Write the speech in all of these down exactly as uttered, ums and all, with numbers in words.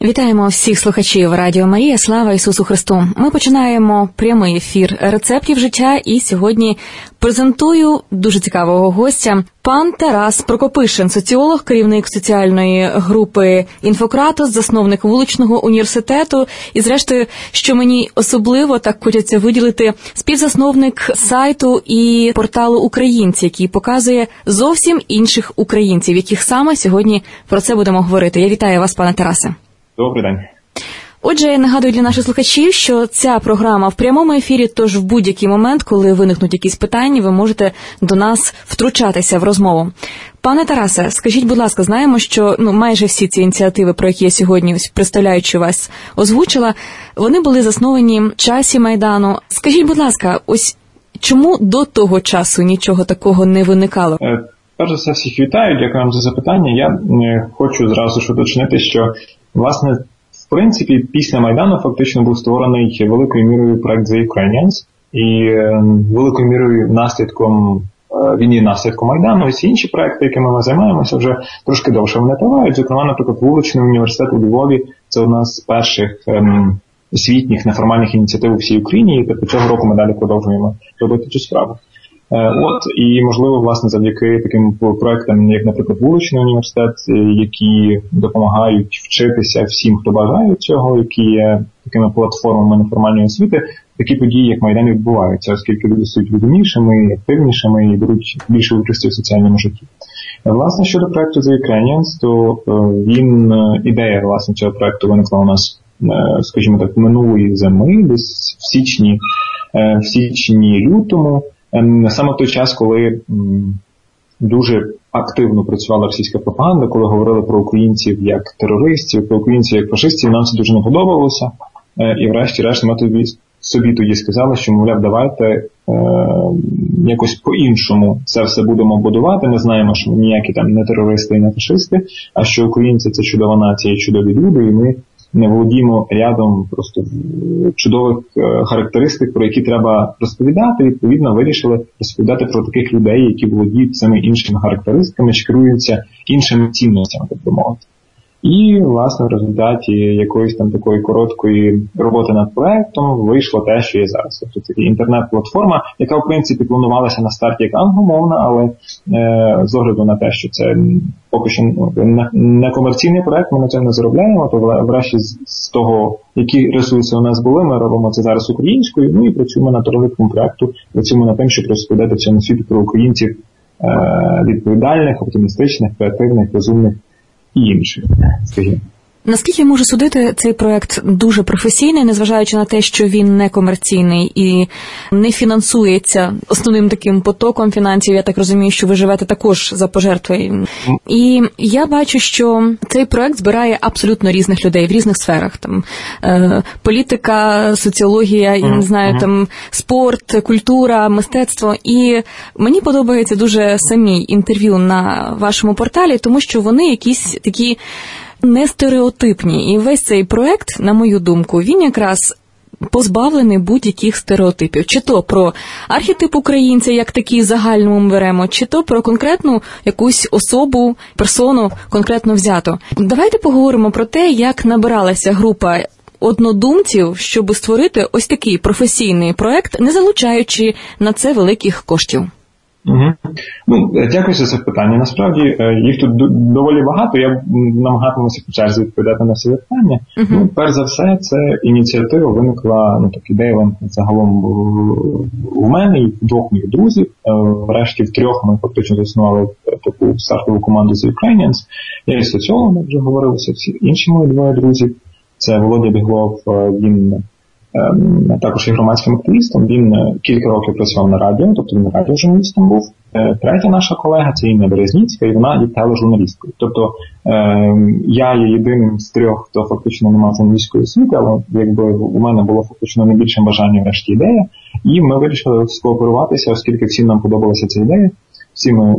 Вітаємо всіх слухачів Радіо Марія. Слава Ісусу Христу! Ми починаємо прямий ефір рецептів життя і сьогодні презентую дуже цікавого гостя. Пан Тарас Прокопишин, соціолог, керівник соціальної групи «Інфократос», засновник вуличного університету і, зрештою, що мені особливо так хочеться виділити, співзасновник сайту і порталу «Українці», який показує зовсім інших українців, яких саме сьогодні про це будемо говорити. Я вітаю вас, пане Тарасе. Добрий день. Отже, я нагадую для наших слухачів, що ця програма в прямому ефірі, тож в будь-який момент, коли виникнуть якісь питання, ви можете до нас втручатися в розмову. Пане Тарасе, скажіть, будь ласка, знаємо, що ну, майже всі ці ініціативи, про які я сьогодні, ось, представляючи вас, озвучила, вони були засновані в часі Майдану. Скажіть, будь ласка, ось чому до того часу нічого такого не виникало? Перш за все, всіх вітаю, дякую вам за запитання. Я хочу зразу ж уточнити, що, власне, в принципі, після Майдану фактично був створений великою мірою проект The Ukrainians, і великою мірою наслідком, він є наслідком Майдану. Ось інші проекти, якими ми займаємося, вже трошки довше вони тривають. Зокрема, наприклад, вуличний університет у Львові – це одна з перших ем, освітніх неформальних ініціатив у всій Україні, і тобто цього року ми далі продовжуємо робити цю справу. От, і, можливо, власне, завдяки таким проектам, як, наприклад, вуличний університет, які допомагають вчитися всім, хто бажає цього, які є такими платформами неформальної освіти, такі події, як Майдан, відбуваються, оскільки люди стають відомішими, активнішими і беруть більше участі в соціальному житті. Власне, щодо проекту The Ukrainians, то він, ідея, власне, цього проекту виникла у нас, скажімо так, минулої зими, десь в січні, в січні-лютому, саме в той час, коли дуже активно працювала російська пропаганда, коли говорили про українців як терористів, про українців як фашистів, нам це дуже не подобалося. І врешті-решт ми тобі, собі тоді сказали, що, мовляв, давайте е, якось по-іншому це все будемо будувати. Ми знаємо, що ми ніякі там не терористи і не фашисти, а що українці – це чудова нація і чудові люди, і ми не володіємо рядом просто чудових характеристик, про які треба розповідати. Відповідно, вирішили розповідати про таких людей, які володіють цими іншими характеристиками, чи керуються іншими цінностями, так би мовити. І, власне, в результаті якоїсь там такої короткої роботи над проектом вийшло те, що є зараз. Тобто це інтернет-платформа, яка, в принципі, планувалася на старті як англомовна, але е, з огляду на те, що це поки що не комерційний проект, ми на цьому не заробляємо, то врешті з, з того, які ресурси у нас були, ми робимо це зараз українською, ну і працюємо над розвитком проекту, працюємо над тим, щоб розповідати всьому світу про українців е, відповідальних, оптимістичних, креативних, розумних і інших, скажімо. Наскільки я можу судити, цей проект дуже професійний, незважаючи на те, що він не комерційний і не фінансується основним таким потоком фінансів. Я так розумію, що ви живете також за пожертви. І я бачу, що цей проект збирає абсолютно різних людей в різних сферах. Там е, політика, соціологія, я не знаю, там спорт, культура, мистецтво. І мені подобається дуже самі інтерв'ю на вашому порталі, тому що вони якісь такі не стереотипні. І весь цей проект, на мою думку, він якраз позбавлений будь-яких стереотипів. Чи то про архетип українця, як такий загальному ми беремо, чи то про конкретну якусь особу, персону конкретно взято. Давайте поговоримо про те, як набиралася група однодумців, щоб створити ось такий професійний проект, не залучаючи на це великих коштів. Угу. Ну, дякую за це питання. Насправді, їх тут доволі багато, я намагатимуся по черзі відповідати на всі питання. Uh-huh. Ну, перш за все, це ініціатива виникла, ну так, ідея виникла загалом у мене і в двох моїх друзів. Врешті в трьох ми фактично заснували таку стартову команду The Ukrainians. Я і соціолог, ми вже говорилися, всі інші мої двоє друзів. Це Володя Біглов, він також є громадським активістом, він кілька років працював на радіо, тобто він радіожурналістом був. Третя наша колега – це Інна Березніцька, і вона є тележурналісткою. Тобто я є єдиним з трьох, хто фактично не мав журналістської освіти, але якби у мене було фактично найбільшим бажанням врешті ідея, і ми вирішили скооперуватися, оскільки всім нам подобалася ця ідея, всі ми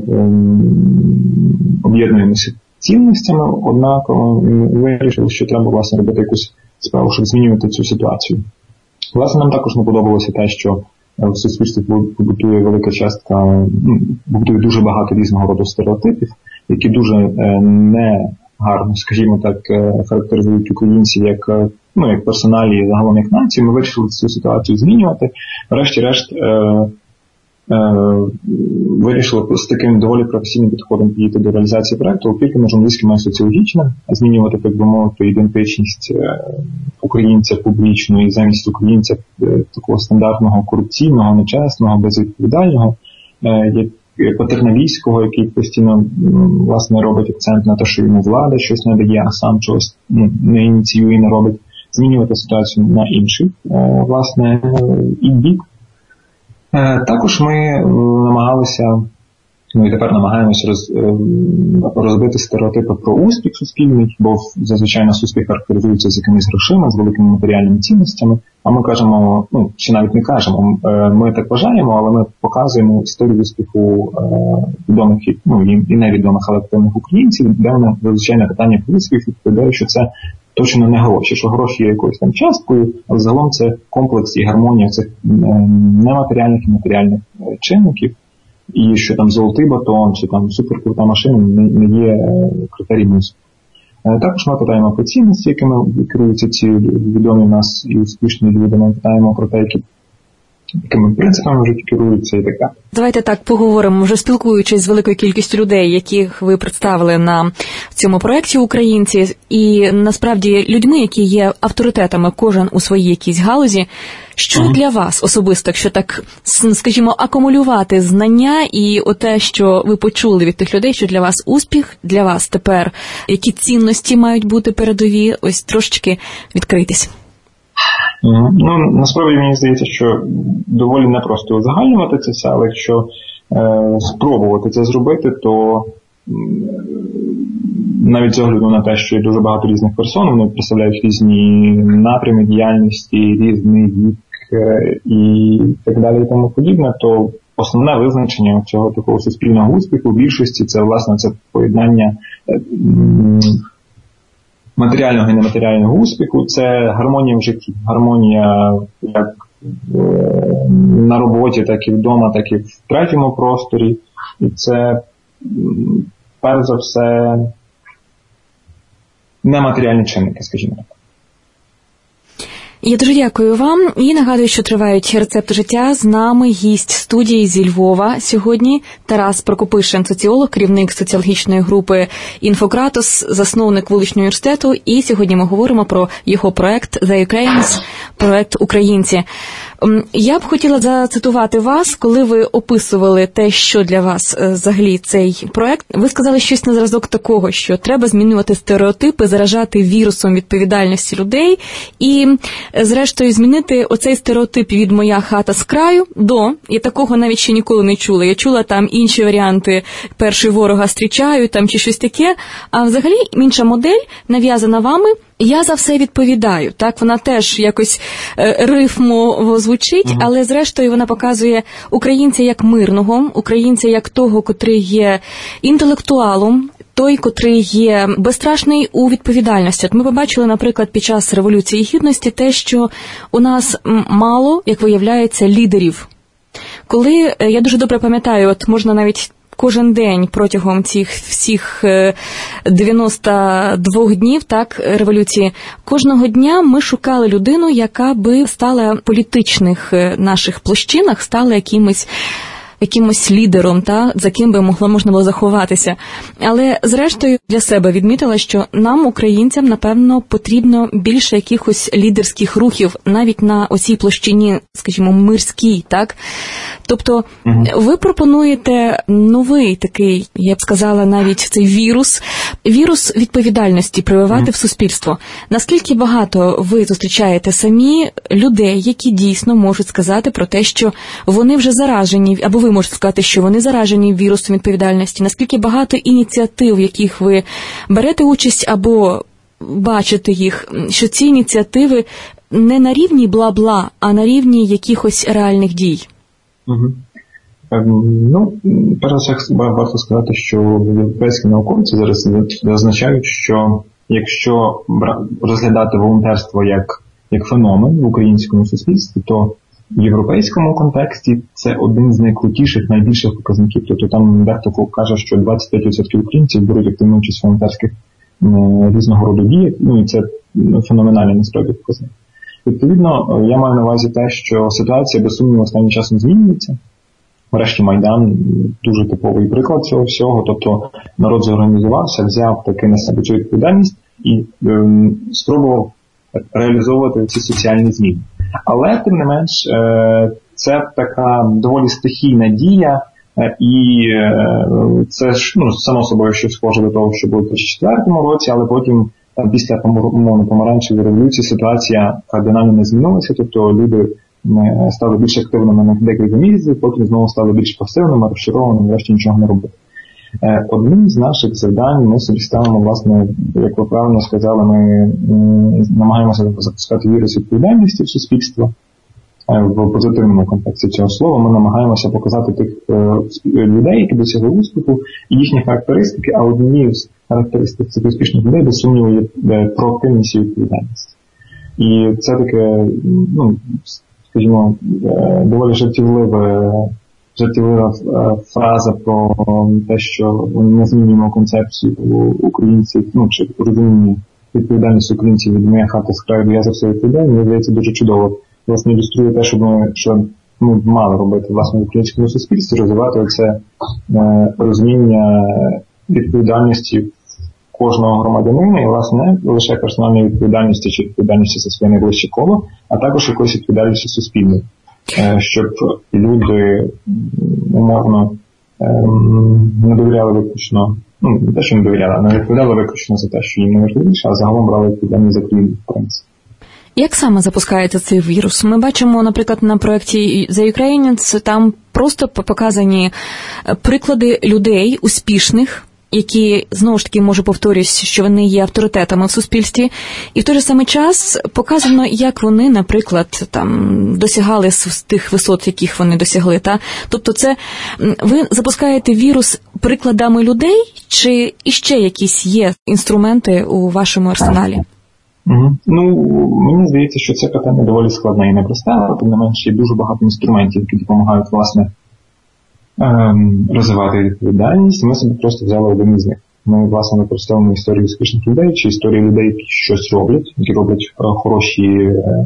об'єднуємося цінностями, однаково вирішили, що треба, власне, робити якусь справу, щоб змінювати цю ситуацію. Власне, нам також не подобалося те, що в суспільстві побутує велика частка, побутує дуже багато різного роду стереотипів, які дуже не гарно, скажімо так, характеризують українців як, ну, як персоналі і загалом як націю. Ми вирішили цю ситуацію змінювати. Врешті-решт, е, е, вирішили з таким доволі професійним підходом підійти до реалізації проєкту, оскільки ми журналістськими і соціологічними, змінювати, так би мовити, ідентичність українця публічну і замість українця такого стандартного, корупційного, нечесного, безвідповідального, патерналістського, який постійно, власне, робить акцент на те, що йому влада щось не дає, а сам чогось, ну, не ініціює, не робить, змінювати ситуацію на інший, власне, і бік. Також ми намагалися, ну і тепер намагаємося роз, розбити стереотипи про успіх суспільний, бо зазвичай нас успіх характеризується з якимись грошима, з великими матеріальними цінностями, а ми кажемо, ну, чи навіть не кажемо, ми так вважаємо, але ми показуємо історію успіху відомих, ну, і невідомих, але активних українців, де вони зазвичай на питання про успіх відповідають, що це точно не гроші, що гроші є якоюсь там часткою, але загалом це комплекс і гармонія цих нематеріальних і матеріальних чинників, і що там золотий батон, чи там суперкрута машина не, не є критерієм успіху. Також ми питаємо про цінності, якими керуються ці відомі в нас і успішні люди. Ми питаємо про те, які, якими принципами вже керуються і так далі. Давайте так поговоримо, вже спілкуючись з великою кількістю людей, яких ви представили на цьому проєкті «Українці», і насправді людьми, які є авторитетами, кожен у своїй якійсь галузі. Що ага. для вас особисто, якщо так, скажімо, акумулювати знання і оте, що ви почули від тих людей, що для вас успіх, для вас тепер, які цінності мають бути передові, ось трошечки відкритись? Ну, насправді, мені здається, що доволі непросто узагальнювати це все, але якщо е, спробувати це зробити, то е, навіть з огляду на те, що є дуже багато різних персон, вони представляють різні напрями діяльності, різний вік е, і так далі і тому подібне, то основне визначення цього такого суспільного успіху в більшості це, власне, це поєднання е, матеріального і нематеріального успіху, це гармонія в житті. Гармонія як на роботі, так і вдома, так і в третьому просторі. І це, перш за все, нематеріальні чинники, скажімо так. Я дуже дякую вам і нагадую, що тривають рецепти життя. З нами гість студії зі Львова сьогодні Тарас Прокопишин, соціолог, керівник соціологічної групи «Інфократос», засновник вуличного університету. І сьогодні ми говоримо про його проект «The Ukrainians», проект «Українці». Я б хотіла зацитувати вас, коли ви описували те, що для вас взагалі цей проект. Ви сказали щось на зразок такого, що треба змінювати стереотипи, заражати вірусом відповідальності людей і, зрештою, змінити оцей стереотип від «моя хата з краю» до, я такого навіть ще ніколи не чула. Я чула там інші варіанти «перший ворога зустрічаю» там чи щось таке, а взагалі інша модель нав'язана вами. Я за все відповідаю. Так, вона теж якось е, рифмово звучить, uh-huh. але зрештою вона показує українця як мирного, українця як того, котрий є інтелектуалом, той, котрий є безстрашний у відповідальності. От ми побачили, наприклад, під час Революції Гідності те, що у нас мало, як виявляється, лідерів. Коли, я дуже добре пам'ятаю, от можна навіть кожен день протягом цих всіх дев'яносто два днів, так, революції, кожного дня ми шукали людину, яка би стала в політичних наших площинах, стала якимось якимось лідером, та, за ким би могло, можна було заховатися. Але, зрештою, для себе відмітила, що нам, українцям, напевно, потрібно більше якихось лідерських рухів, навіть на оцій площині, скажімо, мирській, так? Тобто, угу. ви пропонуєте новий такий, я б сказала, навіть цей вірус, вірус відповідальності прививати угу. в суспільство. Наскільки багато ви зустрічаєте самі людей, які дійсно можуть сказати про те, що вони вже заражені, або ви можете сказати, що вони заражені вірусом відповідальності? Наскільки багато ініціатив, в яких ви берете участь або бачите їх, що ці ініціативи не на рівні бла-бла, а на рівні якихось реальних дій? Угу. Ну, перш за все, варто сказати, що європейські науковці зараз зазначають, що якщо розглядати волонтерство як, як феномен в українському суспільстві, то в європейському контексті це один з найкрутіших, найбільших показників. Тобто там дехто каже, що двадцять п'ять відсотків українців беруть активну участь в волонтерських різного роду діях, ну і це феноменальний насправді показник. Відповідно, я маю на увазі те, що ситуація без сумніву останнім часом змінюється. Врешті Майдан дуже типовий приклад цього всього, тобто народ зорганізувався, взяв таки на себе цю відповідальність і ем, спробував реалізовувати ці соціальні зміни. Але, тим не менш, е, це така доволі стихійна дія, е, і е, це ж, ну, само собою, що схоже до того, що було в дві тисячі четвертому році, але потім після помаранчевої революції ситуація кардинально не змінилася, тобто люди стали більш активними на декілька місяців, потім знову стали більш пасивними, розчарованими, врешті нічого не робити. Одним з наших завдань ми собі ставимо, власне, як ви правильно сказали, ми намагаємося запускати вірус відповідальності в суспільство. В позитивному контексті цього слова ми намагаємося показати тих людей, які досягли успіху, і їхні характеристики, а однією з характеристик цих успішних людей, без сумніву, є проактивність і відповідальність. І це таке, ну, скажімо, доволі жартівлива, жартівлива фраза про те, що ми змінюємо концепцію українців, ну, чи розуміння відповідальності українців від моя хата з краю, я за все відповідаю, мені здається дуже чудово. Власне, ілюструє те, що ми, що ми мали робити, власне, в українському суспільстві, розвивати це е, розуміння відповідальності кожного громадянина, і, власне, не лише персональної відповідальності чи відповідальності за своє найближче коло, а також якоїсь відповідальності суспільної, е, щоб люди умовно е, не довіряли виключно, ну, не те, що не довіряли, а не відповідали виключно за те, що їм не важливіше, а загалом брали відповідальність за країну, в принципі. Як саме запускається цей вірус? Ми бачимо, наприклад, на проєкті The Ukrainians, там просто показані приклади людей успішних, які, знову ж таки, можу повторюсь, що вони є авторитетами в суспільстві, і в той же самий час показано, як вони, наприклад, там досягали з тих висот, яких вони досягли. Та? Тобто це ви запускаєте вірус прикладами людей, чи іще якісь є інструменти у вашому арсеналі? Угу. Ну, мені здається, що це питання доволі складне і непросте, але тим не менше є дуже багато інструментів, які допомагають, власне, ем, розвивати відповідальність. Ми собі просто взяли один із них. Ми, власне, використовуємо історії успішних людей, чи історії людей, які щось роблять, які роблять е, хороші е,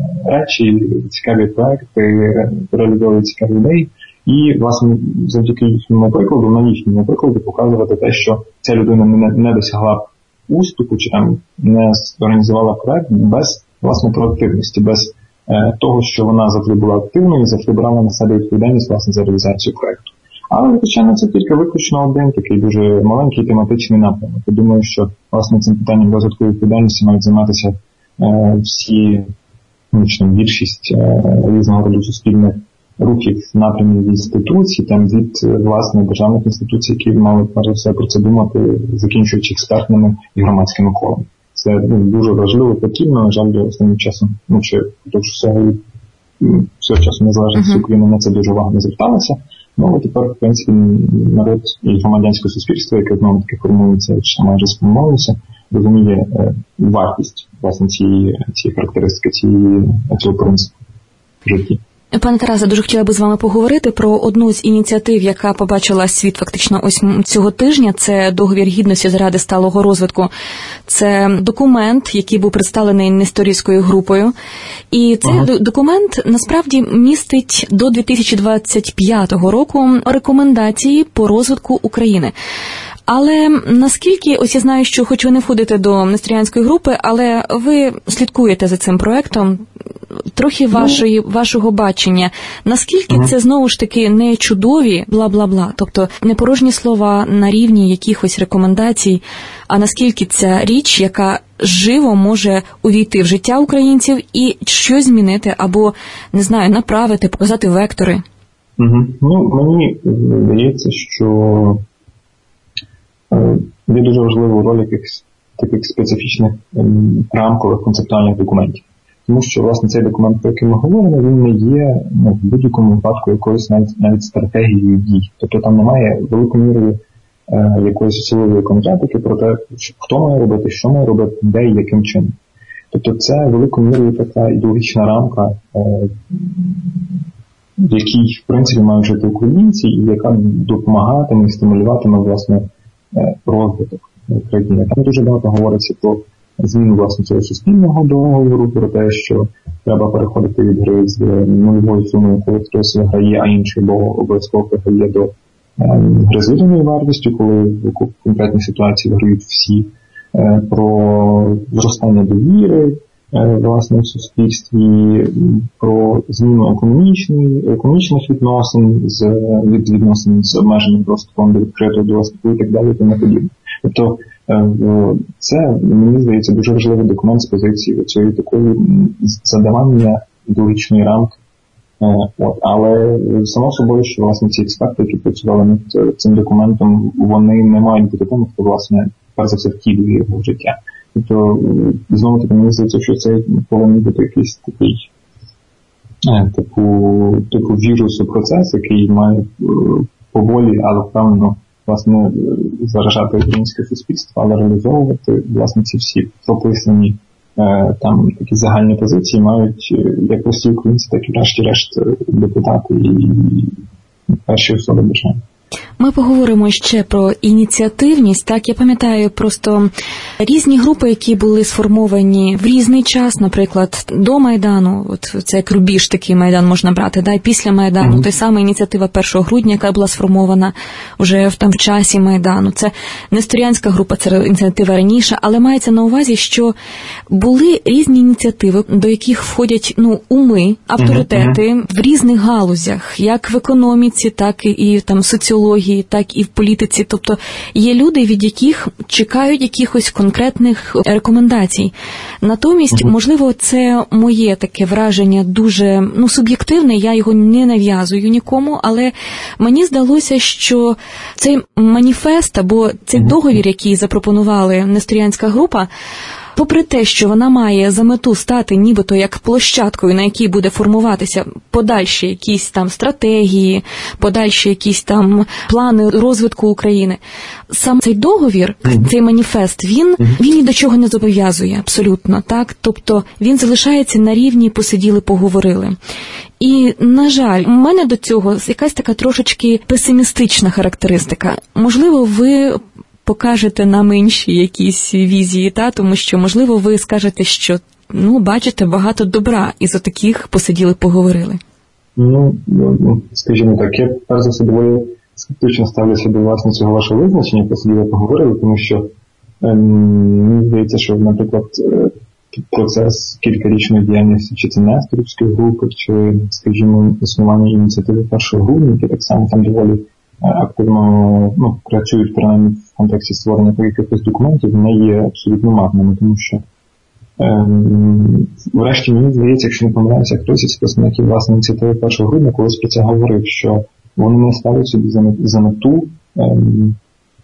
речі, цікаві проекти, реалізовують цікаві ідеї. І, власне, завдяки їхньому прикладу, на їхньому прикладі показувати те, що ця людина не, не досягла успіху, чи там не організувала проект без, власне, проактивності, без е, того, що вона завжди була активною і завжди брала на себе відповідальність, власне, за реалізацію проекту. Але, звичайно, це тільки виключно один такий дуже маленький тематичний напрямок. Я думаю, що, власне, цим питанням розвитку відповідальності мають займатися е, всі, ну, більшість е, різного роду суспільних рухів, напрямів інституцій, там від, власне, державних інституцій, які мали перш за все про це думати, закінчуючи експертними і громадськими колами. Це, ну, дуже важливо, потрібно, на жаль, останнім часом, ну, чи тому що всього, всього часу незалежності України на це дуже увагу не зверталася. Ну, але тепер, в принципі, народ і громадянське суспільство, яке знову таки формується, чи майже сформується, розуміє е, вартість, власне, цієї, цієї характеристики, цієї, цього принципу в житті. Пане Тарасе, дуже хотіла би з вами поговорити про одну з ініціатив, яка побачила світ фактично ось цього тижня. Це договір гідності заради сталого розвитку. Це документ, який був представлений Несторівською групою. І цей ага. документ насправді містить до дві тисячі двадцять п'ятого року рекомендації по розвитку України. Але наскільки, ось я знаю, що хоч ви не входите до Несторіанської групи, але ви слідкуєте за цим проектом, трохи вашої, вашого бачення, наскільки ага. це знову ж таки не чудові бла-бла-бла, тобто не порожні слова на рівні якихось рекомендацій, а наскільки ця річ, яка живо може увійти в життя українців і щось змінити або, не знаю, направити, показати вектори? Угу. Ну, мені здається, що є дуже важливу роль якихось таких специфічних рамкових концептуальних документів. Тому що, власне, цей документ, про який ми говоримо, він не є, ну, в будь-якому випадку якоюсь навіть, навіть стратегією дій. Тобто там немає великою мірою е, якоїсь силової конкретики про те, хто має робити, що має робити, де і яким чином. Тобто це великою мірою така ідеологічна рамка, е, в якій, в принципі, мають жити українці, і яка допомагатиме і стимулюватиме, власне, розвиток. країни. Там дуже багато говориться про зміну, власне, цього суспільного договору, про те, що треба переходити від гри з нульової суми, коли хтось виграє, а інший обов'язково переходить до гри з доданою вартістю, коли в конкретній ситуації виграють всі, про зростання довіри, власне, в суспільстві, про зміну економічних відносин, з, від відносин з обмеженим доступом до відкритого доступу і так далі, і тому подібне. Тобто це, мені здається, дуже важливий документ з позиції цієї такої задавання ідеологічної рамки. От, але само собою, що, власне, ці експерти, які працювали над цим документом, вони не мають бути тими, хто, власне, перш за все втілює його в життя. Тобто, знову таки, мені здається, що це повинен бути якийсь такий типу, типу вірусу процес, який має поволі, але впевнено, власне, заражати українське суспільство, але реалізовувати, власне, ці всі прописані там такі загальні позиції мають як прості українці, так і врешті-решт депутати і перші особи держави. Ми поговоримо ще про ініціативність. Так, я пам'ятаю просто різні групи, які були сформовані в різний час, наприклад, до Майдану, от це як рубіж такий Майдан можна брати, да, і після Майдану, mm-hmm. той самий ініціатива першого грудня, яка була сформована вже в, там, в часі Майдану. Це Несторіанська група, це ініціатива раніше, але мається на увазі, що були різні ініціативи, до яких входять, ну, уми, авторитети mm-hmm. в різних галузях, як в економіці, так і, і там соціології, так і в політиці. Тобто є люди, від яких чекають якихось конкретних рекомендацій. Натомість, можливо, це моє таке враження дуже, ну, суб'єктивне, я його не нав'язую нікому, але мені здалося, що цей маніфест або цей договір, який запропонували Несторіанська група, попри те, що вона має за мету стати нібито як площадкою, на якій буде формуватися подальші якісь там стратегії, подальші якісь там плани розвитку України, сам цей договір, цей маніфест, він, він ні до чого не зобов'язує абсолютно, так? Тобто він залишається на рівні посиділи, поговорили. І, на жаль, у мене до цього якась така трошечки песимістична характеристика. Можливо, ви покажете нам інші якісь візії, та, тому що, можливо, ви скажете, що, ну, бачите багато добра із отаких посиділи, поговорили. Ну, скажімо так, я перш за все доволі скептично ставлюся до, власне, цього вашого визначення, посиділи, поговорили, тому що мені здається, що, наприклад, процес кількарічної діяльності, чи це Несторівської групи, чи, скажімо, існування ініціативи першого грудня, які так само там доволі активно, ну, працюють, принаймні, в контексті створення якихось документів, не є абсолютно марними, тому що ем, врешті мені здається, якщо не помиляюся, хтось із представників власне ініціативи першого грудня колись про це говорив, що вони не ставлять собі за мету ем,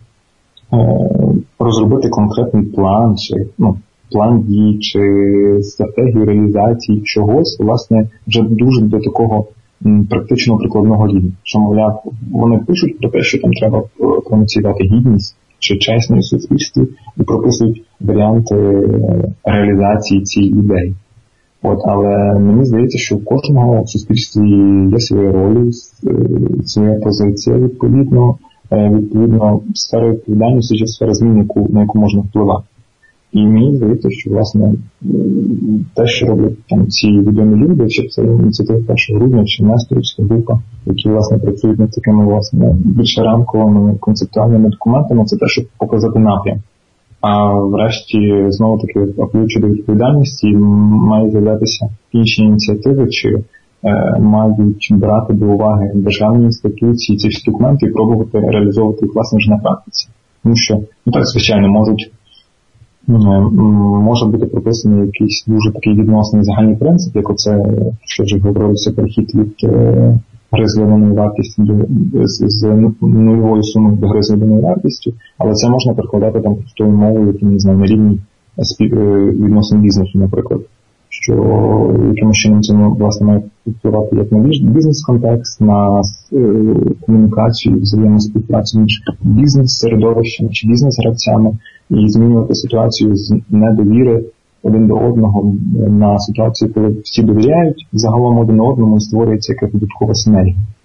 ем, розробити конкретний план, чи, ну, план дій, чи стратегію реалізації чогось, власне, вже дуже до такого практично прикладного рівня. Що, мовляв, вони пишуть про те, що там треба промоціювати гідність чи чесність у суспільстві, і прописують варіанти реалізації цієї ідеї. От, але мені здається, що в кожного в суспільстві є свої ролі, своя позиція, відповідно, відповідно сфера відповідальності чи сфера змін, яку, на яку можна впливати. І мені здається, що, власне, те, що роблять там ці відомі люди, чи це ініціатива першого грудня, чи Несторівська група, які, власне, працюють над такими, власне, більше рамковими концептуальними документами, це те, щоб показати напрям. А врешті, знову-таки, апелюючи до відповідальності, має з'являтися інші ініціативи, чи е, мають брати до уваги державні інституції, ці всі документи і пробувати реалізовувати їх, власне, вже на практиці. Тому що, ну так, звичайно, можуть може бути прописаний якийсь дуже такий відносний загальний принцип, як оце, що вже говорилося, перехід від е, гри з доданою вартістю до, з, з нульової суми до гри з доданою вартістю, але це можна перекладати там простою мовою, які, не знаю, на рівні спів, е, відносин бізнесу, наприклад, що якимось чином це, власне, має впливати як на бізнес-контекст, на е, комунікацію, взаємоспівпрацю між бізнес-середовищами чи бізнес-гравцями, і змінювати ситуацію з недовіри один до одного на ситуацію, коли всі довіряють загалом один одному і створюється якась додаткова синергія.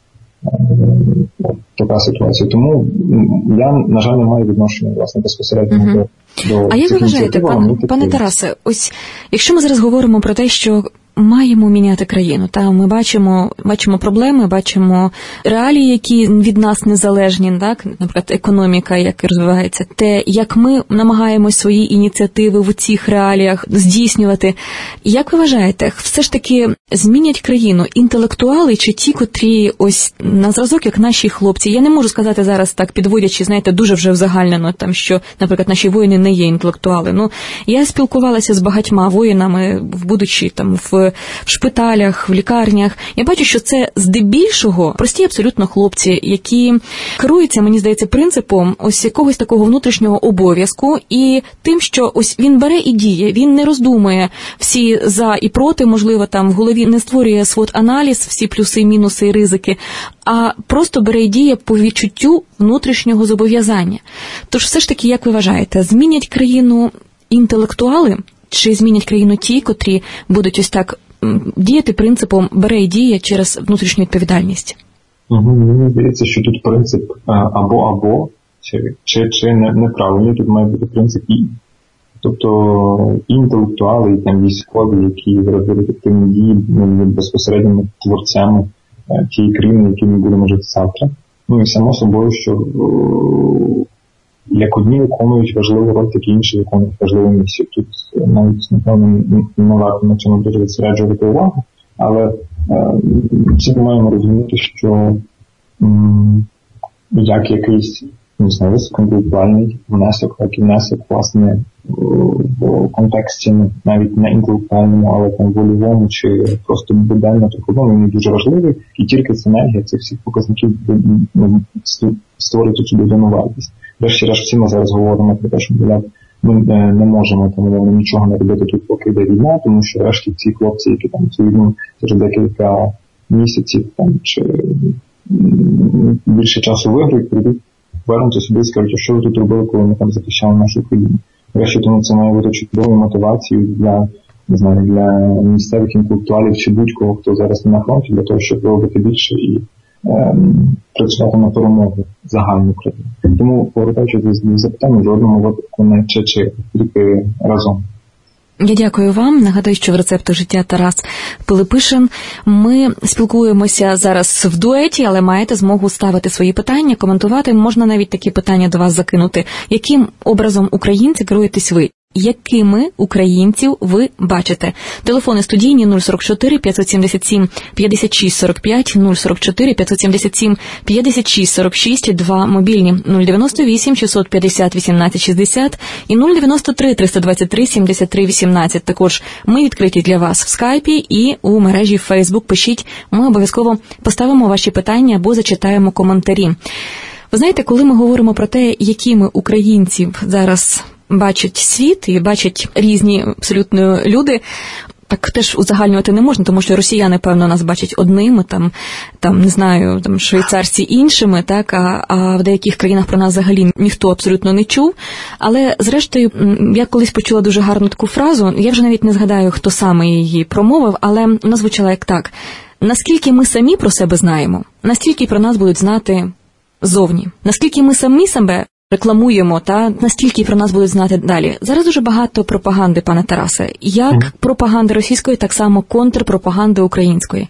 така ситуація. Тому я, на жаль, не маю відношення, власне, безпосередньо uh-huh. до, до А як ви вважаєте, пане, пане Тарасе, ось якщо ми зараз говоримо про те, що маємо міняти країну, та ми бачимо, бачимо проблеми, бачимо реалії, які від нас незалежні, так, наприклад, економіка, як розвивається, те, як ми намагаємось свої ініціативи в цих реаліях здійснювати. Як ви вважаєте, все ж таки змінять країну інтелектуали чи ті, котрі ось на зразок, як наші хлопці? Я не можу сказати зараз так, підводячи, знаєте, дуже вже взагальнено, там, що, наприклад, наші воїни не є інтелектуали. Ну, я спілкувалася з багатьма воїнами, будучи там в в шпиталях, в лікарнях. Я бачу, що це здебільшого прості абсолютно хлопці, які керуються, мені здається, принципом ось якогось такого внутрішнього обов'язку і тим, що ось він бере і діє, він не роздумує всі за і проти, можливо, там в голові не створює свот-аналіз, всі плюси, мінуси і ризики, а просто бере і діє по відчуттю внутрішнього зобов'язання. Тож все ж таки, як ви вважаєте, змінять країну інтелектуали чи змінять країну ті, котрі будуть ось так діяти принципом «бере і діє» через внутрішню відповідальність? Угу, мені здається, що тут принцип або-або, чи, чи, чи не, неправильний, тут має бути принцип «і». Тобто і інтелектуали, і там військові, які роблять активні дії, ну, безпосередніми творцями тієї країни, які ми будемо жити завтра. Ну і само собою, що як одні виконують важливу роль, так і інші виконують важливу місію. Тут навіть, напевно, не варто на цьому дуже відсереджувати увагу, але е, всі маємо розуміти, що м, як якийсь, не знаю, високоінтелектуальний внесок, як і внесок, власне, в контексті навіть не інтелектуальному, але там вольовому чи просто буденно трудовому, він дуже важливий, і тільки синергія цих всіх показників створить цю додану вартість. Врешті-решт всі ми зараз говоримо про те, що ми не можемо там нічого не робити тут, поки йде війна, тому що врешті ці хлопці, які там цю війну через декілька місяців там чи більше часу виграють, прийдуть, повернуться сюди і скажуть, що ви тут робили, коли ми там захищали нашу країну. Врешті, тому це має бути чудовою мотивацією для, не знаю, для місцевих інтелектуалів чи будь-кого, хто зараз не на фронті, для того, щоб робити більше і ем, працювати на перемогу загальну країну. Тому, повертаючись до запитання, в жодному випадку не чи-чи, тільки разом. Я дякую вам. Нагадую, що в «Рецептах життя» Тарас Пилипишин. Ми спілкуємося зараз в дуеті, але маєте змогу ставити свої питання, коментувати. Можна навіть такі питання до вас закинути. Яким образом українці керуєтесь ви? Якими українців ви бачите? Телефони студійні нуль сорок чотири п'ятсот сімдесят сім п'ятдесят шість сорок п'ять, нуль сорок чотири п'ятсот сімдесят сім п'ятдесят шість сорок шість, два мобільні нуль дев'яносто вісім шістсот п'ятдесят вісімнадцять шістдесят і нуль дев'яносто три триста двадцять три сімдесят три вісімнадцять. Також ми відкриті для вас в скайпі і у мережі Фейсбук. Пишіть, ми обов'язково поставимо ваші питання або зачитаємо коментарі. Ви знаєте, коли ми говоримо про те, якими українців зараз бачать світ і бачать різні абсолютно люди, так теж узагальнювати не можна, тому що росіяни, певно, нас бачать одними, там, там не знаю, там швейцарці іншими, так, а, а в деяких країнах про нас взагалі ніхто абсолютно не чув. Але, зрештою, я колись почула дуже гарну таку фразу, я вже навіть не згадаю, хто саме її промовив, але вона звучала як так. Наскільки ми самі про себе знаємо, настільки про нас будуть знати зовні. Наскільки ми самі себе рекламуємо, та настільки про нас будуть знати далі. Зараз дуже багато пропаганди, пане Тарасе. Як mm. пропаганди російської, так само контрпропаганди української.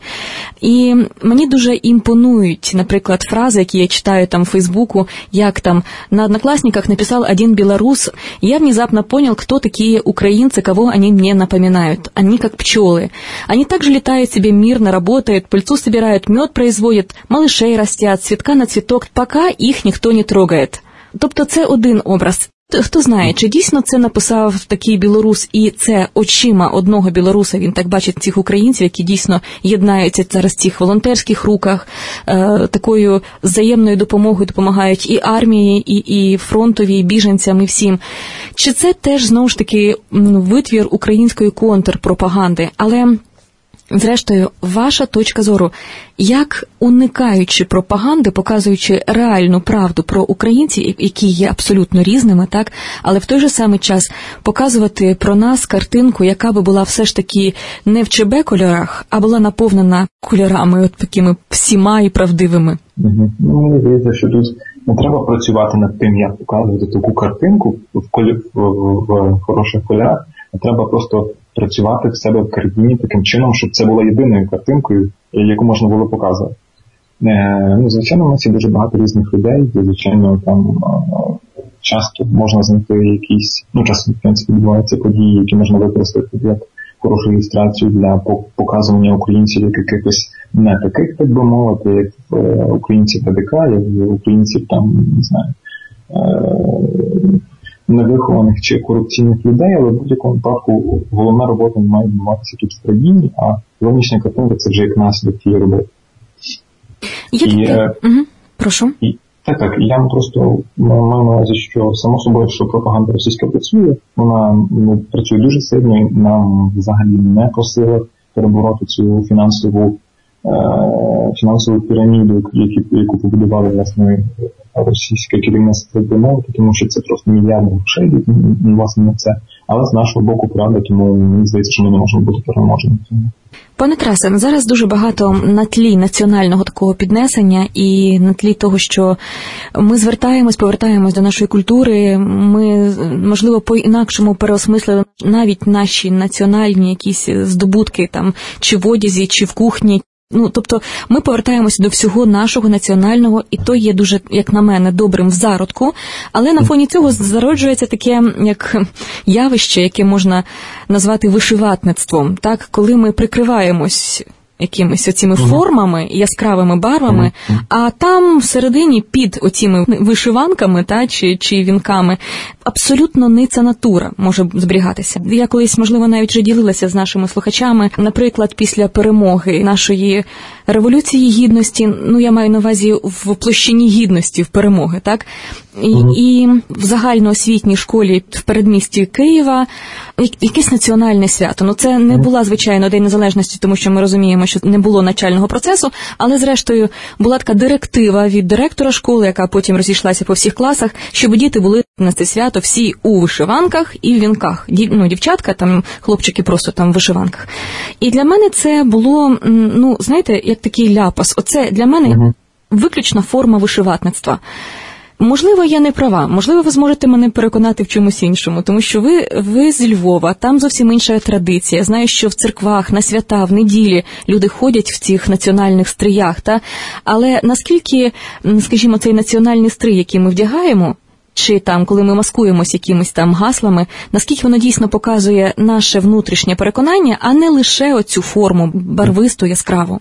І мені дуже імпонують, наприклад, фрази, які я читаю там в Фейсбуку, як там на Одноклассниках написал один белорус: «Я внезапно понял, кто такие украинцы, кого они мне напоминают. Они как пчелы. Они также летают себе мирно, работают, пыльцу собирают, мед производят, малышей растят, цветка на цветок, пока их никто не трогает». Тобто це один образ. Хто знає, чи дійсно це написав такий білорус, і це очима одного білоруса, він так бачить цих українців, які дійсно єднаються зараз в цих волонтерських руках, е, такою взаємною допомогою допомагають і армії, і, і фронтові, і біженцям, і всім. Чи це теж, знову ж таки, витвір української контрпропаганди? Але Зрештою, ваша точка зору, як уникаючи пропаганди, показуючи реальну правду про українців, які є абсолютно різними, так, але в той же самий час показувати про нас картинку, яка би була все ж таки не в ЧБ-кольорах, а була наповнена кольорами от такими всіма і правдивими. Угу. Ну, мені здається, що тут не треба працювати над тим, як показувати таку картинку в, колі... в, в, в хороших кольорах, а треба просто працювати в себе в картині таким чином, щоб це була єдиною картинкою, яку можна було показувати. Е, ну, звичайно, у нас є дуже багато різних людей, і, звичайно, там е, часто можна знайти якісь, ну, часто, в принципі, відбуваються події, які можна використати як хорошу ілюстрацію для показування українців як якихось не таких, так би мовити, як е, українців ТДК, як українців там, не знаю, е, невихованих чи корупційних людей, але в будь-якому випадку головна робота має відбуватися тут в країні, а зовнішня картинка – це вже як наслідок тієї роботи. Є і, таке? Угу. Прошу. І, так, так. Я просто маю на увазі, що само собою, що пропаганда російська працює, вона ну, працює дуже сильно, і нам взагалі не по силах перебороти цю фінансову фінансову піраміду, яку, яку побудували, власне, російське керівництво домовити, тому що це просто мільярди грошей, власне, на це. Але з нашого боку правда, тому мені здається, що ми не можемо бути переможені. Пане Тарасе, зараз дуже багато на тлі національного такого піднесення і на тлі того, що ми звертаємось, повертаємось до нашої культури, ми, можливо, по-інакшому переосмислили навіть наші національні якісь здобутки там, чи в одязі, чи в кухні. Ну, тобто, ми повертаємося до всього нашого національного, і то є дуже, як на мене, добрим в зародку, але на фоні цього зароджується таке, як явище, яке можна назвати вишиватництвом, так, коли ми прикриваємось якимись оціми формами, яскравими барвами, а там всередині під оціми вишиванками та, чи, чи вінками абсолютно ниця натура може зберігатися. Я колись, можливо, навіть вже ділилася з нашими слухачами, наприклад, після перемоги нашої Революції Гідності, ну, я маю на увазі в площині гідності, в перемоги, так? І, mm-hmm. і в загальноосвітній школі в передмісті Києва якесь національне свято. Ну, це не була, звичайно, День Незалежності, тому що ми розуміємо, що не було навчального процесу, але, зрештою, була така директива від директора школи, яка потім розійшлася по всіх класах, щоб діти були на це свято всі у вишиванках і в вінках. Дів, ну, дівчатка, там, хлопчики просто там в вишиванках. І для мене це було, ну, знаєте, як такий ляпас. Оце для мене mm-hmm. виключна форма вишиватництва. Можливо, я не права, можливо, ви зможете мене переконати в чомусь іншому, тому що ви, ви з Львова, там зовсім інша традиція. Я знаю, що в церквах, на свята, в неділі люди ходять в цих національних стриях, та? Але наскільки, скажімо, цей національний стрий, який ми вдягаємо, чи там, коли ми маскуємось якимись там гаслами, наскільки воно дійсно показує наше внутрішнє переконання, а не лише оцю форму барвисту, яскраву?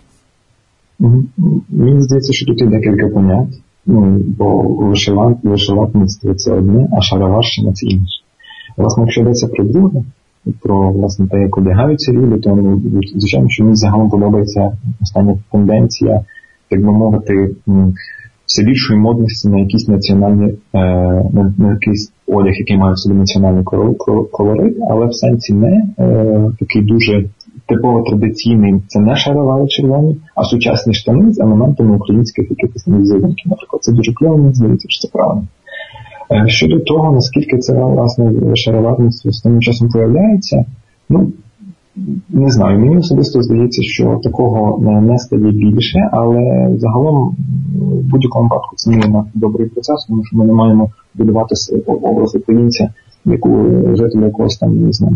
Мені здається, що тут є декілька понять. Ну, бо вишиван, вишиватництво – це одне, а шароварщина – це інше. Власне, якщо йдеться про друге, про, власне, те, як одягаються люди, то, ну, звичайно, що мені загалом подобається остання тенденція, так би мовити, все більшої модності на якісь національні, на, на якийсь одяг, який має в собі національний колорит, але в сенсі не е, такий дуже типово традиційний, це не шаровари червоні, а сучасні штани з елементами українських якихось візерунків. Наприклад, це дуже кльово, мені здається, що це правильно. Е, щодо того, наскільки це, власне, шароварництво останнім часом проявляється, ну, не знаю, мені особисто здається, що такого не стає більше, але загалом в будь-якому випадку це не є добрий процес, тому що ми не маємо будувати образ українця, яку жителя якогось там, не знаю,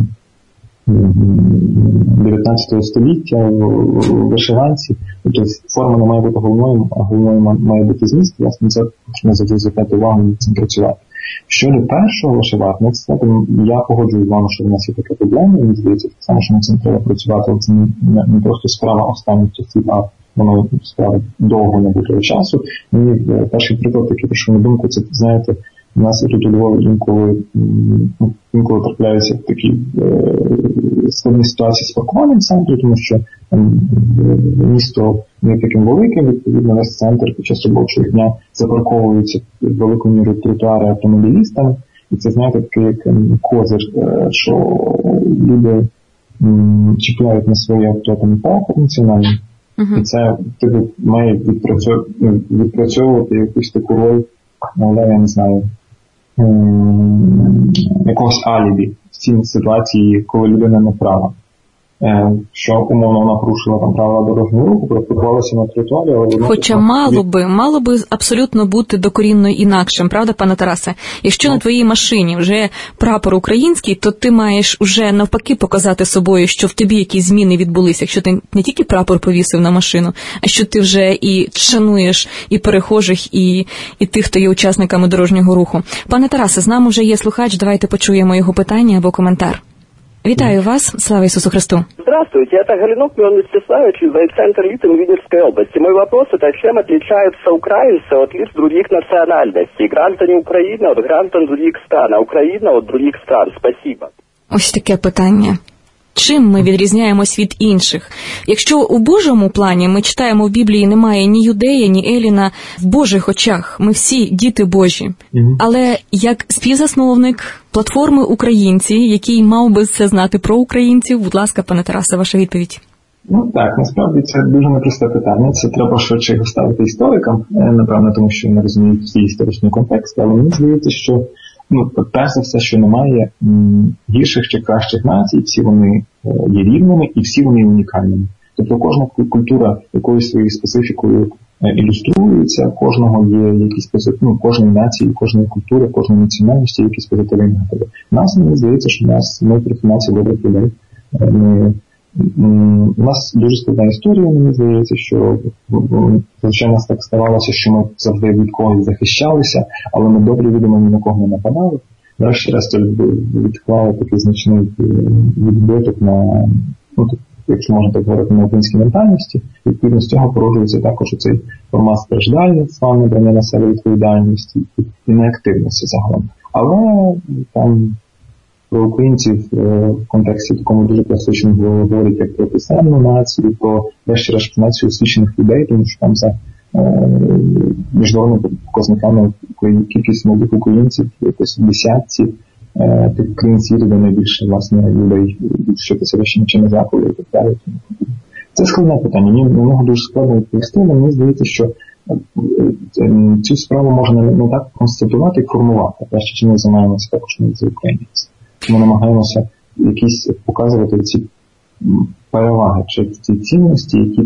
дев'ятнадцятого століття в вишиванці. Тобто форма не має бути головною, а головною має бути зміст. Власне, це можна завжди звертати увагу на цим працювати. Щодо першого вишиватництва, то я погоджуюсь з вами, що в нас є така проблема. Мені здається, так само, що на цим треба працювати, але це не, не просто справа останніх часів, а воно справа довго набутого часу. Мені перший приклад, який прийшов на думку, це, знаєте, у нас тут у Львові інколи, інколи трапляються такі е, складні ситуації з паркуванням в центрі, тому що там, місто не таким великим, відповідно, весь центр під час робочого дня запарковуються великою мірою тротуари автомобілістами. І це, знаєте, такий як козир, що люди м, чіпляють на своє авторитетний прапор національний. Uh-huh. І це типу, має відпрацьовувати, відпрацьовувати якусь таку роль, але я не знаю, м- якогось алібі в цій ситуації, коли людина не права. Що, умовно, вона порушила там правила дорожнього руху, припаркувалася на тротуарі, але вона... Хоча тут... мало би, мало би абсолютно бути докорінно інакшим, правда, пане Тарасе? Якщо no. на твоїй машині вже прапор український, то ти маєш уже навпаки показати собою, що в тобі якісь зміни відбулися, якщо ти не тільки прапор повісив на машину, а що ти вже і шануєш і перехожих, і, і тих, хто є учасниками дорожнього руху. Пане Тарасе, з нами вже є слухач, давайте почуємо його питання або коментар. Вітаю вас, слава Иисусу Христу. Здравствуйте, это Галинок Мион Мстиславович из райцентра Литвы Видерской области. Мой вопрос это, чем отличаются украинцы от лиц других национальностей, граждане Украины от граждан других стран, а Украина от других стран? Спасибо. Ось таке питання. Чим ми відрізняємось від інших? Якщо у Божому плані ми читаємо в Біблії, немає ні юдея, ні еліна, в Божих очах ми всі діти Божі. Mm-hmm. Але як співзасновник платформи «Українці», який мав би все знати про українців, будь ласка, пане Тарасе, ваша відповідь. Ну так, насправді це дуже непросте питання. Це треба швидше його ставити історикам, напевно, тому що не розуміють всі історичні контексти, але мені здається, що Ну, перш за все, що немає м, гірших чи кращих націй, всі вони е, є рівними і всі вони унікальними. Тобто кожна культура якоюсь своєю специфікою е, ілюструється, кожного є якісь позитиви, ну, кожної нації, кожної культури, кожної національності є якісь позитиви і негативи. Нас, мені здається, що нас, ми трохи нація добрих людей. Е, ми, м, у нас дуже складна історія, мені здається, що звичайно нас так ставалося, що ми завжди від когось захищалися, але ми добре відомо ні на кого не нападали. Врешті-решт відклали такий значний відбиток на, ну, якщо можна так говорити, на українській ментальності. Відповідно з цього породжується також цей формат страждальництва, набрання на себе відповідальності і неактивності загалом. Але там про українців в контексті такому дуже класичному говорять як про писемну націю, про врешті-решт націю освічених людей, тому що там за е, міжнародними показниками кількість молодих українців якось в десятці е, тих країн світу, де найбільше власне людей, що це ще нічого не заходить і так далі. Це складне питання, мені на нього дуже складно відповісти, але мені здається, що цю справу можна не так констатувати, як формувати. Перше, чим ми займаємося також ми за українці. Ми намагаємося якісь показувати ці переваги чи ці цінності, які,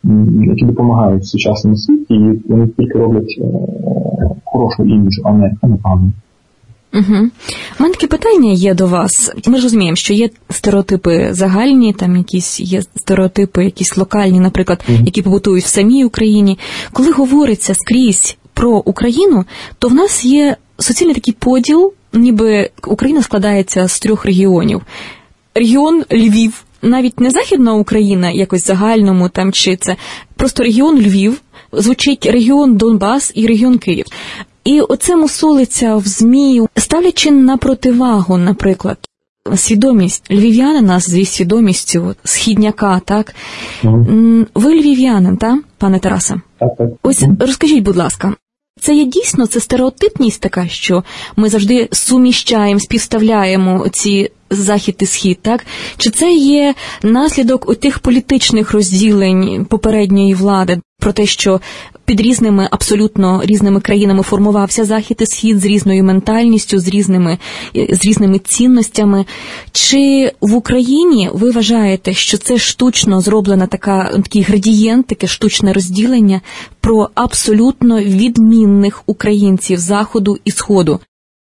які допомагають в сучасному світі, і вони тільки роблять е, хорошу імідж, а не погану. Угу. У мене таке питання є до вас. Ми ж розуміємо, що є стереотипи загальні, там якісь є стереотипи, якісь локальні, наприклад, угу. які побутують в самій Україні. Коли говориться скрізь про Україну, то в нас є суцільний такий поділ, ніби Україна складається з трьох регіонів. Регіон Львів, навіть не Західна Україна, якось загальному там чи це, просто регіон Львів, звучить регіон Донбас і регіон Київ. І оце мусолиться в ЗМІ, ставлячи на противагу, наприклад, свідомість львів'янина зі свідомістю східняка, так? Mm. Ви львів'янин, так, пане Тарасе? Так, так. Ось розкажіть, будь ласка, це є дійсно, це стереотипність така, що ми завжди суміщаємо, співставляємо ці захід і схід, так? Чи це є наслідок отих політичних розділень попередньої влади про те, що під різними, абсолютно різними країнами формувався захід і схід з різною ментальністю, з різними, з різними цінностями? Чи в Україні ви вважаєте, що це штучно зроблена така, такий градієнт, таке штучне розділення про абсолютно відмінних українців Заходу і Сходу?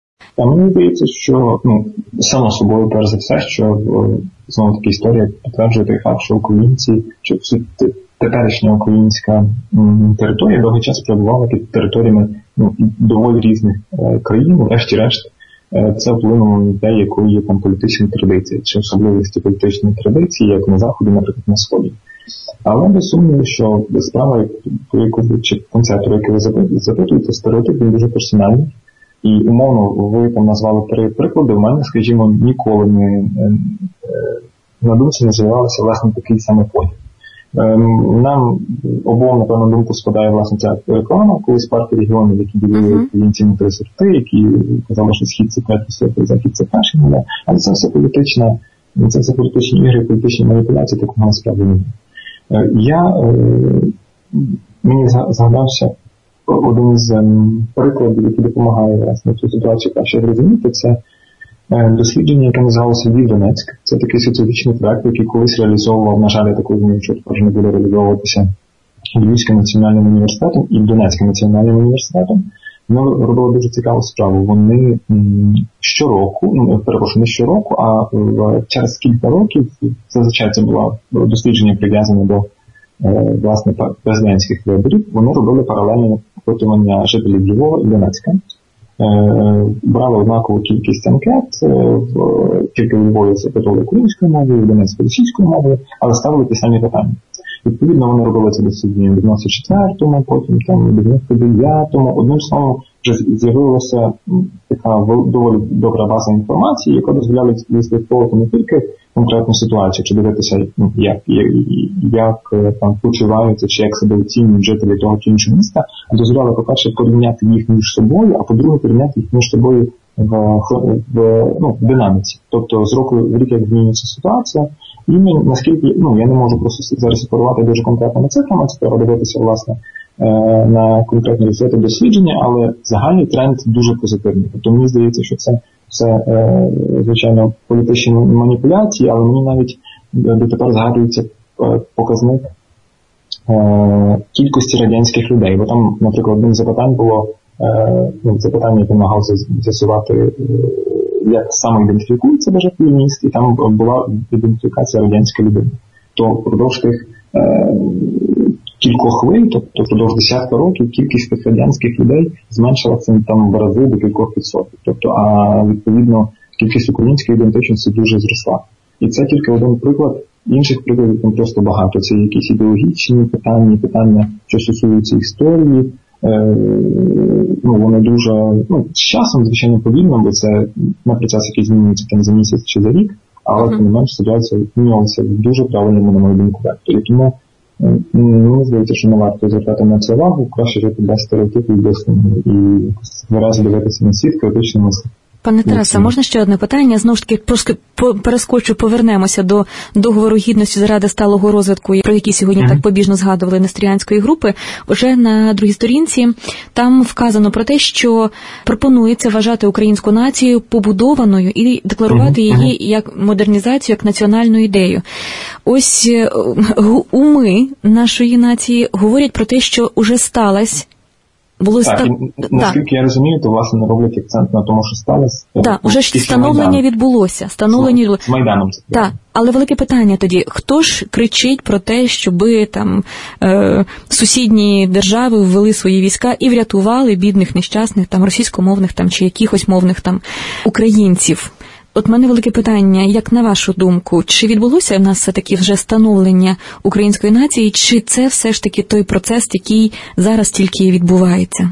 А мені здається, що, ну, само собою, перш за все, що знову таки історія підтверджує той факт, що українці, що теперішня українська м, територія довгий час перебувала під територіями ну, доволі різних е, країн. Врешті-решт, е, це вплинуло на те, якою є там політичні традиції, чи особливості політичної традиції, як на Заході, наприклад, на Сході. Але без сумніву, що справа, про яку, чи концепт, про який ви запитуєте, стереотип, він дуже персональний. І, умовно, ви там назвали три приклади. У мене, скажімо, ніколи не, на думці не з'являвся, власне, такий самий поділ. Нам обом, напевно, думку спадає, власне, ця реклама, коли з партії регіонів, які ділили українців на три сорти, які казали, що схід це третій сорт, захід це перший, але це все політична Це все політичні ігри, політичні маніпуляції, такого насправді немає. Я, мені згадався один з прикладів, який допомагає, власне, цю ситуацію краще зрозуміти, це дослідження, яке називалося «Львів Донецьк». Це такий соціологічний проект, який колись реалізовував, на жаль, я так розумію, що тепер не буде реалізовуватися Львівським національним університетом і Донецьким національним університетом. Вони робили дуже цікаву справу. Вони щороку, ну, перепрошую, не щороку, а через кілька років, зазвичай це було дослідження прив'язане до, власне, президентських виборів, вони робили паралельне опитування жителів Львова і Донецька. Брали однакову кількість анкет, тільки в Львові запитували українською мовою, в Донецьку російською мовою, але ставили ті самі питання. Відповідно, вони робили це дослідження в дев'яносто четвертому, потім там в дев'яносто дев'ятому. Одним словом, вже з'явилася така доволі добра база інформації, яка дозволяла відслідковувати не тільки конкретну ситуацію, чи дивитися, як, як, як там почуваються, чи як себе оцінюють жителі того чи іншого міста, а дозволяла, по-перше, порівняти їх між собою, а по-друге, порівняти їх між собою в, в, ну, в динаміці. Тобто з року в рік, як змінюється ситуація, і наскільки, ну, я не можу просто зараз оперувати дуже конкретними цифрами, це треба дивитися, власне, на конкретні результати дослідження, але загальний тренд дуже позитивний. Тобто мені здається, що це все, звичайно, політичні маніпуляції, але мені навіть дотепер згадується показник кількості радянських людей. Бо там, наприклад, одним з запитань було, ну, запитання, яке намагався з'ясувати, як самоідентифікується житель міст, і там була ідентифікація радянської людини. То впродовж тих е, кількох хвиль, тобто впродовж десятка років, кількість тих радянських людей зменшилася там в рази до кількох відсотків. Тобто, а відповідно, кількість української ідентичності дуже зросла. І це тільки один приклад. Інших прикладів там просто багато. Це якісь ідеологічні питання, питання, що стосуються історії. Е, ну, вони дуже, ну, з часом, звичайно, повільно, бо це не процес, який змінюється там за місяць чи за рік, але, тим не менш, ситуація змінювалася в дуже правильному, на мою думку, векторі. Тому мені здається, що не варто звертати на це увагу, краще жити без стереотипів, без і виразу дивитися на світ, критично мислити. Пане Тарасе, можна ще одне питання? Знову ж таки, просто перескочу, повернемося до договору гідності заради сталого розвитку, про який сьогодні mm-hmm. так побіжно згадували Нестеріанської групи. Уже на другій сторінці там вказано про те, що пропонується вважати українську націю побудованою і декларувати mm-hmm. її як модернізацію, як національну ідею. Ось уми нашої нації говорять про те, що уже сталась. Було так, ста... і, наскільки так. я розумію, то, власне, роблять акцент на тому, що сталося. Так, уже ж встановлення Майдану. відбулося. Встановлення... З Майданом. Так, але велике питання тоді, хто ж кричить про те, щоби там е, сусідні держави ввели свої війська і врятували бідних, нещасних, там, російськомовних там, чи якихось мовних там українців? От мене велике питання, як на вашу думку, чи відбулося в нас все-таки вже становлення української нації, чи це все ж таки той процес, який зараз тільки відбувається?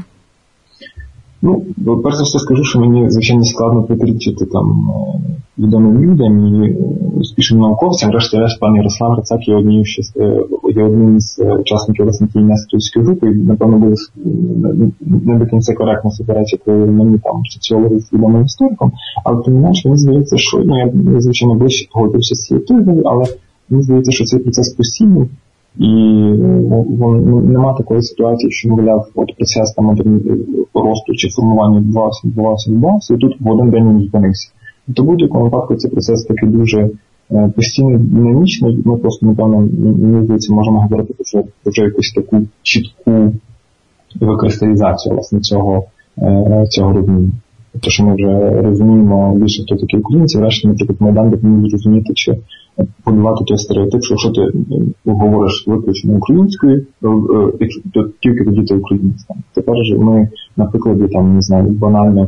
Ну, перш за все скажу, що мені, звичайно, складно протирічити там відомим людям і успішним науковцям. Решті-решт, пан Ярослав Грицак є однією є одним з учасників, власне, тієї Нестерівської групи, і, напевно, буде не до кінця коректно суперечити мені там соціологи з відомим істориком, але тим не менш, мені здається, що, ну, я, звичайно, ближче погодився з цією тезою, але мені здається, що цей процес постійний. І ну, нема такої ситуації, що, мовляв, от процес там росту чи формування відбувався, відбувався, відбувався, і тут в один день він зупинився. То в будь-якому випадку цей процес такий дуже е, постійний, динамічний. Ми просто, напевно, мені здається, можемо говорити про вже якусь таку чітку викристалізацію, власне, цього, е, цього розуміння. Тобто, що ми вже розуміємо більше, хто такі українці, врешті, наприклад, Майдан допоміг зрозуміти, чи подавати той стереотип, що якщо ти говориш виключно українською, то тільки тоді ти українець. Тепер же ми на прикладі, там, не знаю, банально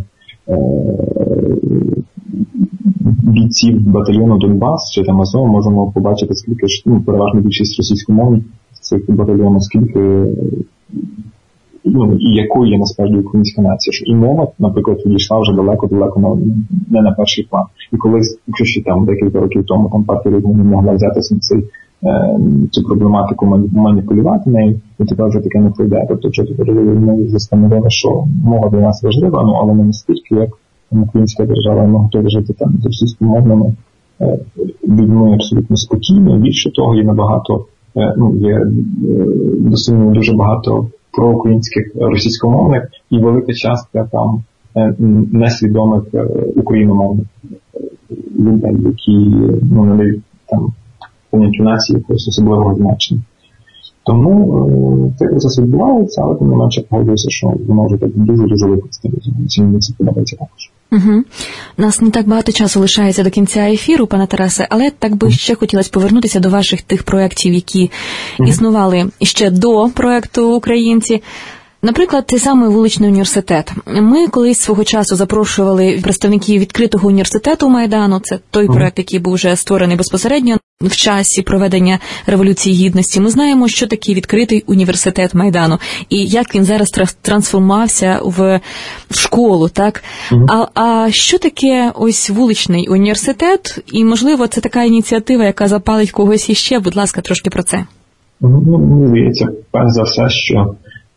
бійців батальйону Донбас чи там Азов можемо побачити, скільки ж, ну, переважно більшість російськомовних цих батальйонів, скільки, ну, і якою є насправді українська нація. Що і мова, наприклад, відійшла вже далеко-далеко на, не на перший план. І колись, якщо ще там декілька років тому там партія не могла взятися на цей, е, цю проблематику маніпулювати нею, і тепер вже таке не пройде. Тобто, що тепер ми застановили, що мова для нас важлива, ну, але не настільки, як українська держава, ми готові жити там з російськомовними людьми абсолютно спокійно. Більше того, є набагато, ну, є до сумніву дуже багато проукраїнських російськомовних і велика частка там несвідомих україномовних людей, які, ну, надають там поняттю нації якогось особливого значення. Тому цей процес відбувається, але тим не менше погоджуюся, що воно вже так дуже-дуже використати. Мені це подобається також. Угу. Нас не так багато часу лишається до кінця ефіру, пане Тарасе, але так би ще хотілося повернутися до ваших тих проєктів, які угу. існували ще до проєкту «Українці». Наприклад, той самий вуличний університет. Ми колись свого часу запрошували представників відкритого університету Майдану. Це той проект, який був вже створений безпосередньо в часі проведення Революції Гідності. Ми знаємо, що таке відкритий університет Майдану і як він зараз трансформувався в школу, так? А, а що таке ось вуличний університет? І, можливо, це така ініціатива, яка запалить когось іще. Будь ласка, трошки про це. Ну, мені здається, перш за все, що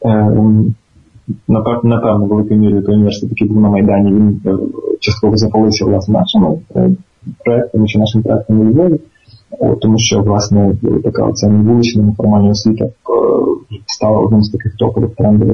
напевно, великою мірою той університет, який був на Майдані, він частково запалився, власне, нашими проєктами чи нашим проєктом у Львові, тому що, власне, така оця вулична неформальна освіта стала одним з таких топових трендових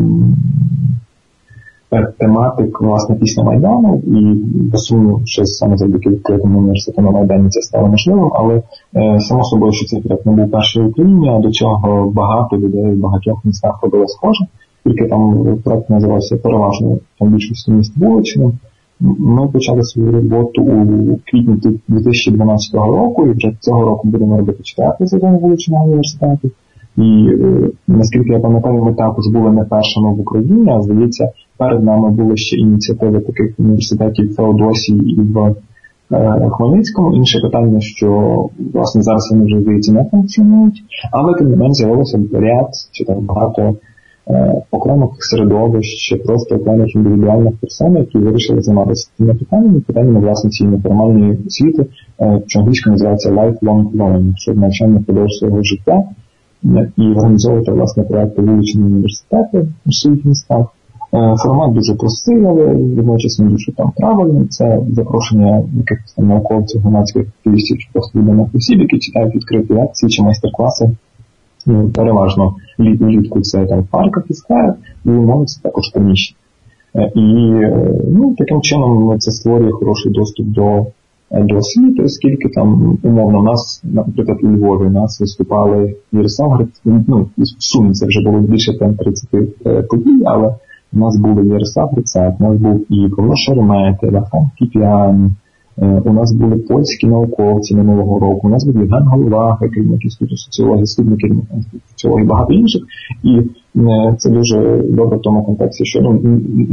тематик, власне, після Майдану, і, безумовно, що саме завдяки відкритому університету на Майдані це стало можливим, але е, само собою, що цей проєкт не був перший в Україні, а до чого багато людей в багатьох містах робили схоже, тільки там проєкт називався переважно там більшості міст вуличним. Ми почали свою роботу у квітні дві тисячі дванадцятого року, і вже цього року будемо робити четвертий сезон вуличного університету. І, е, наскільки я пам'ятаю, ми також були не першими в Україні, а, здається, перед нами були ще ініціативи таких університетів в Феодосії і в е, Хмельницькому. Інше питання, що, власне, зараз вони вже, здається, не функціонують, але, тим не менш, з'явилося ряд, чи так багато е, окремих середовищ, чи просто окремих індивідуальних персон, які вирішили займатися цими питаннями, питаннями, власне, цієї неформальної освіти, е, що англійською називається lifelong learning, що навчання впродовж свого життя, і організовувати, власне, проекти вуличні університети у своїх містах. Формат дуже простий, але водночас він дуже там правильний. Це запрошення якихось там науковців, громадських активістів чи просто відомих осіб, які читають відкриті лекції чи майстер-класи. Переважно влітку це там в парках і скверах, і умови це також приміщення. І, ну, таким чином це створює хороший доступ до, до освіти, оскільки там, умовно, у нас, наприклад, у Львові, у нас виступали Ярослав, ну, в сумі це вже було більше там тридцять подій, але у нас були Ярослав Грицак, у нас був і Павло Шеремета, Вахтанг Кіпіан, у нас були польські науковці минулого року, у нас був Євген Головаха, керівник інституту соціології, судний керівник інституту соціології, багато інших. І це дуже добре в тому контексті, що, ну,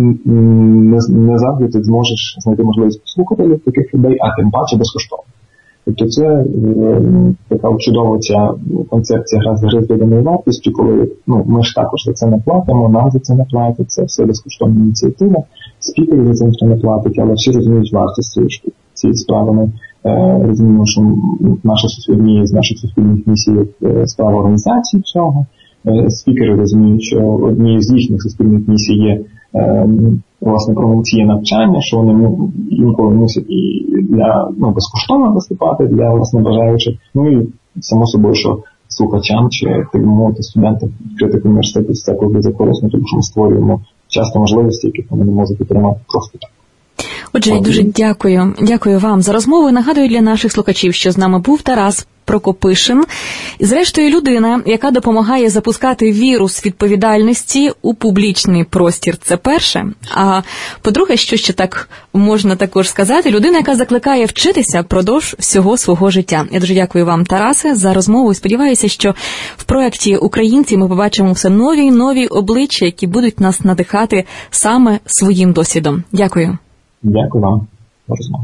не, не завжди ти зможеш знайти можливість послухати таких людей, а тим паче безкоштовно. Тобто це е, така чудова ця концепція гра з гри з доданою вартістю, коли, ну, ми ж також за це не платимо, нам за це не платять, це все безкоштовна ініціатива, спікери за це ніхто не платить, але всі розуміють вартість цієї, цієї справи. Ми е, розуміємо, що наша суспільні, з наших суспільних місій е, справа організації цього. Е, спікери розуміють, що однією з їхніх суспільних місій є е, власне промоція навчання, що вони інколи мусять і для, ну, безкоштовно виступати для, власне, бажаючих. Ну і само собою, що слухачам чи, так би мовити, студентам відкритих університетів це також дуже корисно, тому що ми створюємо часто можливості, яких вони не можуть отримати просто так. Отже, я дуже дякую. Дякую вам за розмову. Нагадую для наших слухачів, що з нами був Тарас Прокопишин. І, зрештою, людина, яка допомагає запускати вірус відповідальності у публічний простір. Це перше. А по-друге, що ще так можна також сказати, людина, яка закликає вчитися впродовж всього свого життя. Я дуже дякую вам, Тарасе, за розмову. І сподіваюся, що в проєкті «Українці» ми побачимо все нові й нові обличчя, які будуть нас надихати саме своїм досвідом. Дякую. Дякую вам за розмову.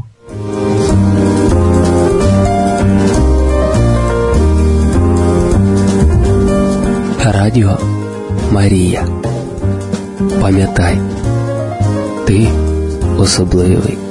Радіо Марія. Пам'ятай, ти особливий.